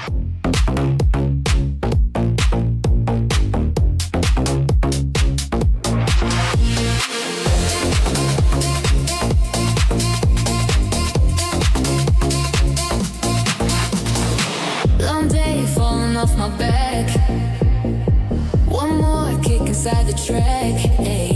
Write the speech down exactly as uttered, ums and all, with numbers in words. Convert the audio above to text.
Long day falling off my back. One more kick inside the track. Hey.